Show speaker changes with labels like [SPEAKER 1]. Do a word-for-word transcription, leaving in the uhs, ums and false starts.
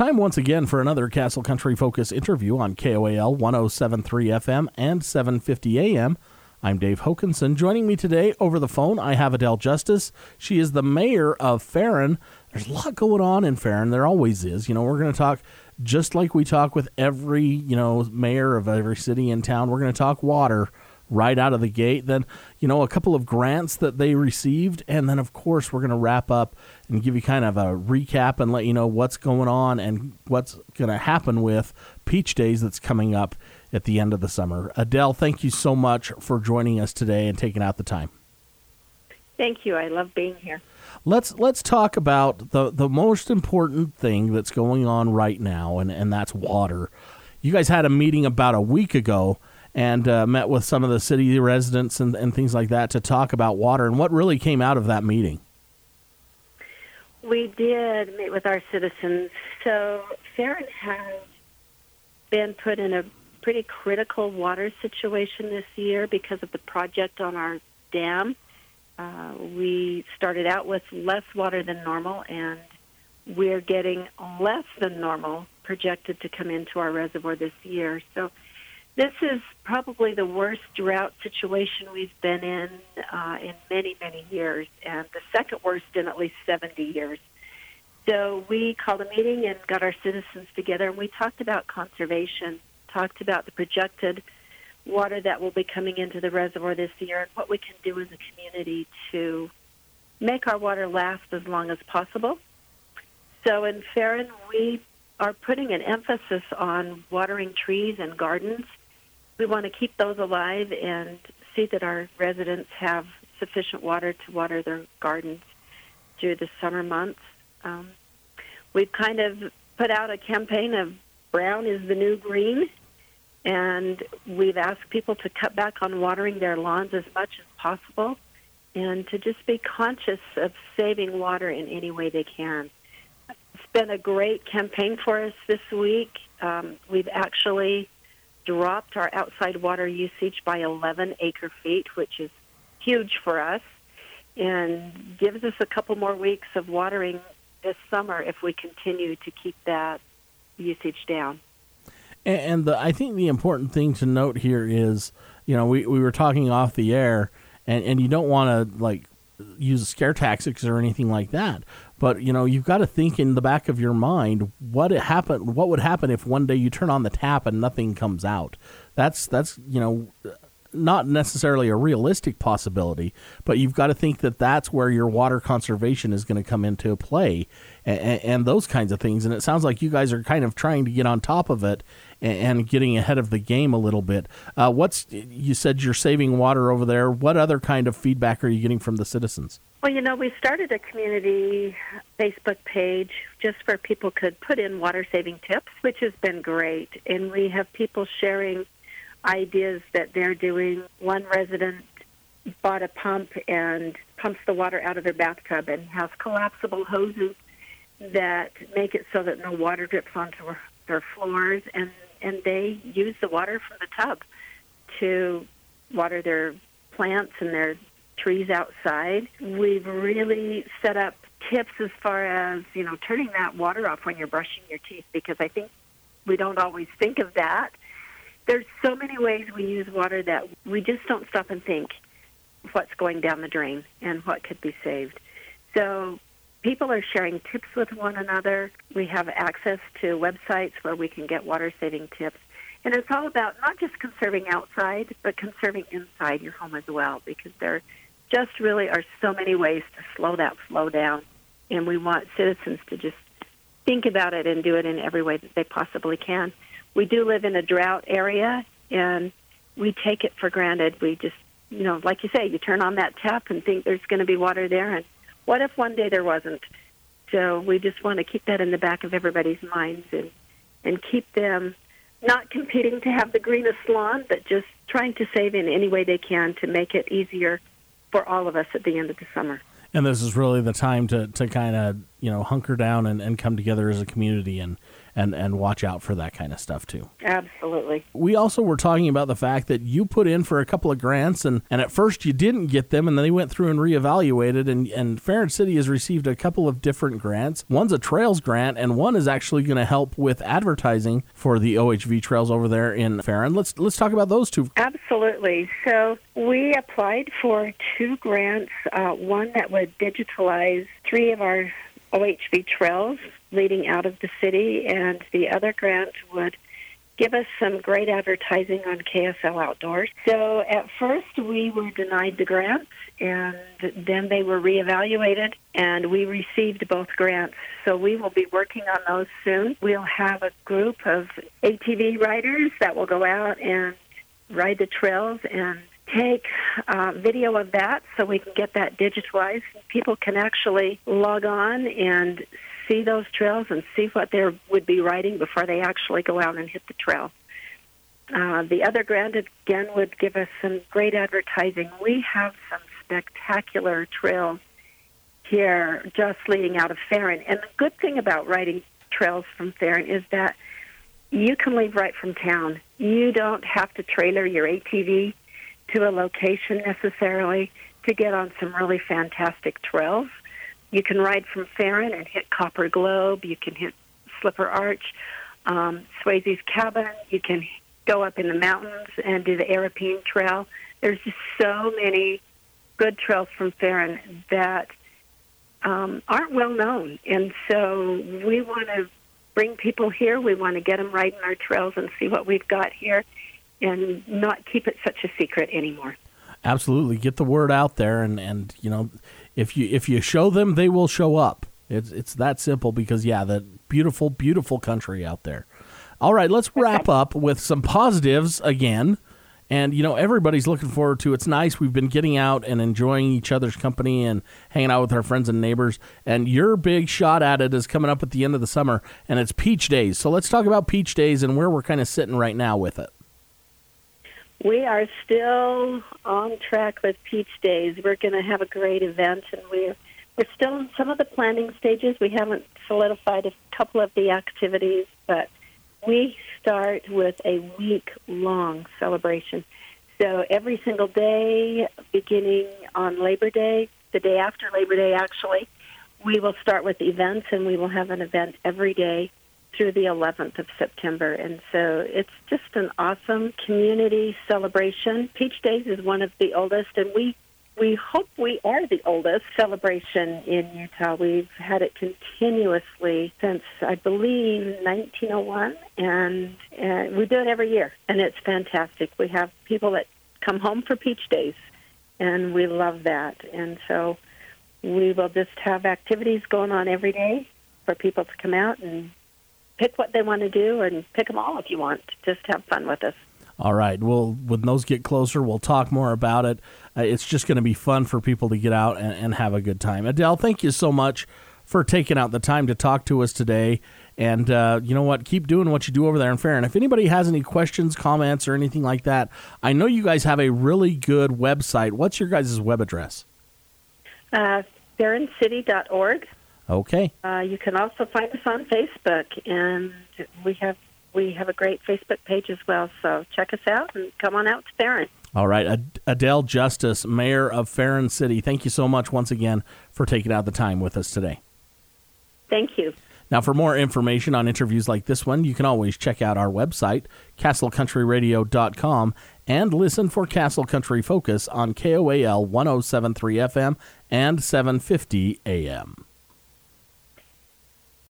[SPEAKER 1] time once again for another Castle Country Focus interview on K O A L one oh seven point three F M and seven fifty A M. I'm Dave Hokinson. Joining me today over the phone, I have Adele Justice. She is the mayor of Farron. There's a lot going on in Farron. There always is. You know, we're going to talk just like we talk with every, you know, mayor of every city in town. We're going to talk water right out of the gate. Then, you know, a couple of grants that they received. And then, of course, we're going to wrap up and give you kind of a recap and let you know what's going on and what's going to happen with Peach Days that's coming up at the end of the summer. Adele, thank you so much for joining us today and taking out the time.
[SPEAKER 2] Thank you. I love being here.
[SPEAKER 1] Let's let's talk about the, the most important thing that's going on right now, and, and that's water. You guys had a meeting about a week ago and uh, met with some of the city residents and, and things like that to talk about water. And what really came out of that meeting?
[SPEAKER 2] We did meet with our citizens. So Farron has been put in a pretty critical water situation this year because of the project on our dam. Uh, we started out with less water than normal, and we're getting less than normal projected to come into our reservoir this year. So this is probably the worst drought situation we've been in uh, in many, many years, and the second worst in at least seventy years. So we called a meeting and got our citizens together, and we talked about conservation, talked about the projected water that will be coming into the reservoir this year and what we can do as a community to make our water last as long as possible. So in Farron, we are putting an emphasis on watering trees and gardens. We want to keep those alive and see that our residents have sufficient water to water their gardens through the summer months. Um, we've kind of put out a campaign of brown is the new green, and we've asked people to cut back on watering their lawns as much as possible and to just be conscious of saving water in any way they can. It's been a great campaign for us this week. Um, we've actually dropped our outside water usage by eleven acre feet, which is huge for us and gives us a couple more weeks of watering this summer if we continue to keep that usage down.
[SPEAKER 1] And the, I think the important thing to note here is, you know, we, we were talking off the air, and, and you don't want to, like, use scare tactics or anything like that. But, you know, you've got to think in the back of your mind what it happened, what would happen if one day you turn on the tap and nothing comes out. That's, that's you know, not necessarily a realistic possibility, but you've got to think that that's where your water conservation is going to come into play and, and those kinds of things. And it sounds like you guys are kind of trying to get on top of it and getting ahead of the game a little bit. Uh, what's you said you're saving water over there. What other kind of feedback are you getting from the citizens?
[SPEAKER 2] Well, you know, we started a community Facebook page just where people could put in water-saving tips, which has been great. And we have people sharing ideas that they're doing. One resident bought a pump and pumps the water out of their bathtub and has collapsible hoses that make it so that no water drips onto their floors, and, and they use the water from the tub to water their plants and their trees outside. We've really set up tips as far as, you know, turning that water off when you're brushing your teeth, because I think we don't always think of that. There's so many ways we use water that we just don't stop and think what's going down the drain and what could be saved. So people are sharing tips with one another. We have access to websites where we can get water-saving tips. And it's all about not just conserving outside, but conserving inside your home as well, because there just really are so many ways to slow that flow down. And we want citizens to just think about it and do it in every way that they possibly can. We do live in a drought area, and we take it for granted. We just, you know, like you say, you turn on that tap and think there's going to be water there, and what if one day there wasn't? So we just want to keep that in the back of everybody's minds and, and keep them not competing to have the greenest lawn, but just trying to save in any way they can to make it easier for all of us at the end of the summer.
[SPEAKER 1] And this is really the time to, to kind of you know, hunker down and, and come together as a community and, and, and watch out for that kind of stuff too.
[SPEAKER 2] Absolutely.
[SPEAKER 1] We also were talking about the fact that you put in for a couple of grants, and, and at first you didn't get them, and then they went through and reevaluated, and, and Farron City has received a couple of different grants. One's a trails grant, and one is actually going to help with advertising for the O H V trails over there in Farron. Let's let's talk about those two.
[SPEAKER 2] Absolutely. So we applied for two grants, uh, one that would digitalize three of our O H V trails leading out of the city, and the other grant would give us some great advertising on K S L Outdoors. So at first we were denied the grants, and then they were reevaluated, and we received both grants. So we will be working on those soon. We'll have a group of A T V riders that will go out and ride the trails and take uh, video of that so we can get that digitalized. People can actually log on and see those trails and see what they would be riding before they actually go out and hit the trail. Uh, the other grant, again, would give us some great advertising. We have some spectacular trails here just leading out of Farron. And the good thing about riding trails from Farron is that you can leave right from town. You don't have to trailer your A T V to a location necessarily to get on some really fantastic trails. You can ride from Farron and hit Copper Globe. You can hit Slipper Arch, um, Swayze's Cabin. You can go up in the mountains and do the Arapeen Trail. There's just so many good trails from Farron that um, aren't well known. And so we want to bring people here. We want to get them riding our trails and see what we've got here and not keep it such a secret anymore.
[SPEAKER 1] Absolutely. Get the word out there, and, and you know, if you if you show them, they will show up. It's it's that simple because, yeah, that beautiful, beautiful country out there. All right, let's wrap up with some positives again. And, you know, everybody's looking forward to It's nice. We've been getting out and enjoying each other's company and hanging out with our friends and neighbors. And your big shot at it is coming up at the end of the summer, and it's Peach Days. So let's talk about Peach Days and where we're kind of sitting right now with it.
[SPEAKER 2] We are still on track with Peach Days. We're going to have a great event, and we're we're still in some of the planning stages. We haven't solidified a couple of the activities, but we start with a week-long celebration. So every single day, beginning on Labor Day, the day after Labor Day, actually, we will start with events, and we will have an event every day through the eleventh of September. And so it's just an awesome community celebration. Peach Days is one of the oldest, and we we hope we are the oldest celebration in Utah. We've had it continuously since, I believe, nineteen oh one, and, and we do it every year, and it's fantastic. We have people that come home for Peach Days, and we love that. And so we will just have activities going on every day for people to come out and pick what they want to do, and pick them all if you want. Just have fun with us.
[SPEAKER 1] All right. Well, when those get closer, we'll talk more about it. Uh, it's just going to be fun for people to get out and, and have a good time. Adele, thank you so much for taking out the time to talk to us today. And uh, you know what? Keep doing what you do over there in Farron. If anybody has any questions, comments, or anything like that, I know you guys have a really good website. What's your guys' web address?
[SPEAKER 2] Uh, Farron City dot org.
[SPEAKER 1] Okay.
[SPEAKER 2] Uh, you can also find us on Facebook, and we have we have a great Facebook page as well. So check us out and come on out to Farron.
[SPEAKER 1] All right. Ad- Adele Justice, Mayor of Farron City, thank you so much once again for taking out the time with us today.
[SPEAKER 2] Thank you.
[SPEAKER 1] Now, for more information on interviews like this one, you can always check out our website, castle country radio dot com, and listen for Castle Country Focus on K O A L one oh seven point three F M and seven fifty A M.